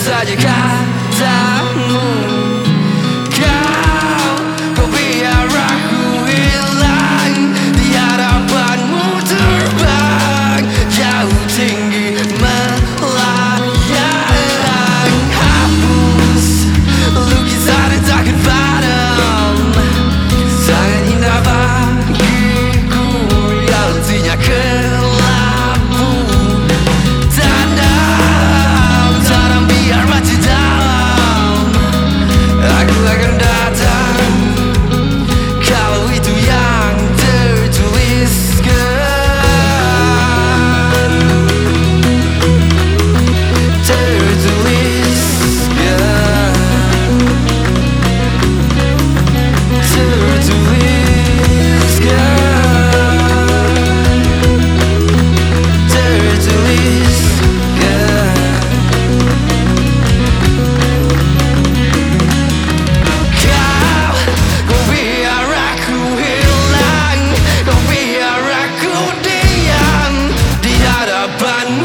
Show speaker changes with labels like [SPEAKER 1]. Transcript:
[SPEAKER 1] saja katamu. Kau biar aku hilang di hadapanmu, terbang jauh tinggi melayang. Hapus lukisan yang takkan padam, sangat indah bagiku, artinya kelabu. Tanam biar mati dalam, aku akan datang kalau itu yang tertuliskan. Kau biar aku hilang, kau biar aku diam di hadapanmu,